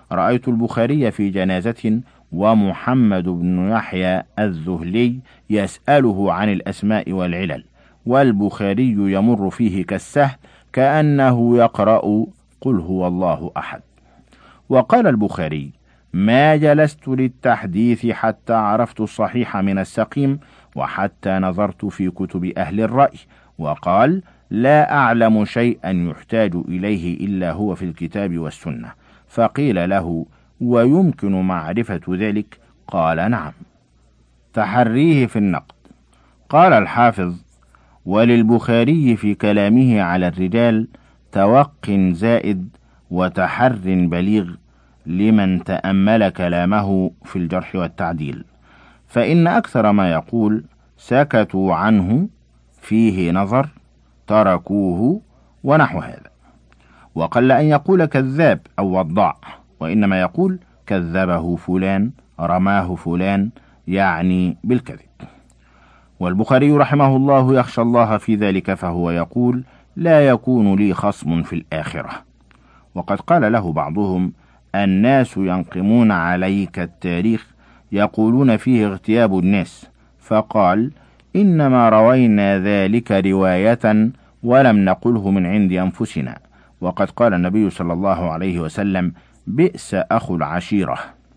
رأيت البخاري في جنازة ومحمد بن يحيى الذهلي يسأله عن الأسماء والعلل، والبخاري يمر فيه كالسهل كأنه يقرأ قل هو الله أحد. وقال البخاري: ما جلست للتحديث حتى عرفت الصحيح من السقيم، وحتى نظرت في كتب أهل الرأي. وقال: لا أعلم شيئا يحتاج إليه إلا هو في الكتاب والسنة. فقيل له: ويمكن معرفة ذلك؟ قال: نعم. تحريه في النقد. قال الحافظ: وللبخاري في كلامه على الرجال توق زائد وتحر بليغ لمن تأمل كلامه في الجرح والتعديل، فإن أكثر ما يقول سكتوا عنه، فيه نظر، تركوه، ونحو هذا. وقل أن يقول كذاب أو وضاع، وإنما يقول كذبه فلان، رماه فلان، يعني بالكذب. والبخاري رحمه الله يخشى الله في ذلك، فهو يقول: لا يكون لي خصم في الآخرة. وقد قال له بعضهم: الناس ينقمون عليك التاريخ، يقولون فيه اغتياب الناس. فقال: إنما روينا ذلك رواية ولم نقله من عند أنفسنا. وقد قال النبي صلى الله عليه وسلم: بئس أخو العشيرة.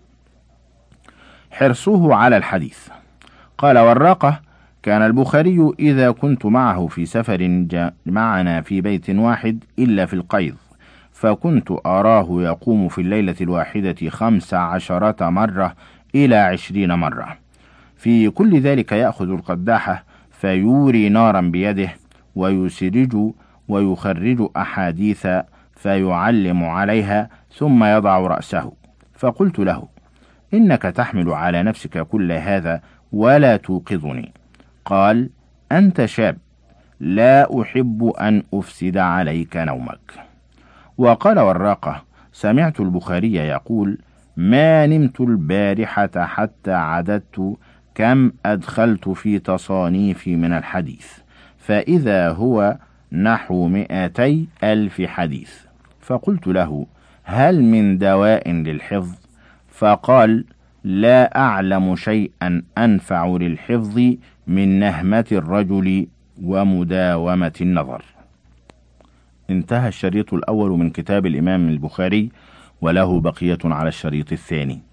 حرصه على الحديث. قال وراقة: كان البخاري إذا كنت معه في سفر معنا في بيت واحد إلا في القيض، فكنت أراه يقوم في الليلة الواحدة 15 مرة إلى 20 مرة، في كل ذلك يأخذ القداحة فيوري نارا بيده ويسرج ويخرج أحاديث فيعلم عليها ثم يضع رأسه. فقلت له: إنك تحمل على نفسك كل هذا ولا توقظني. قال: أنت شاب، لا أحب أن أفسد عليك نومك. وقال وراقة: سمعت البخاري يقول: ما نمت البارحة حتى عددت كم أدخلت في تصانيفي من الحديث، فإذا هو نحو 200,000 حديث. فقلت له: هل من دواء للحفظ؟ فقال: لا أعلم شيئا أنفع للحفظ من نهمة الرجل ومداومة النظر. انتهى الشريط الأول من كتاب الإمام البخاري، وله بقية على الشريط الثاني.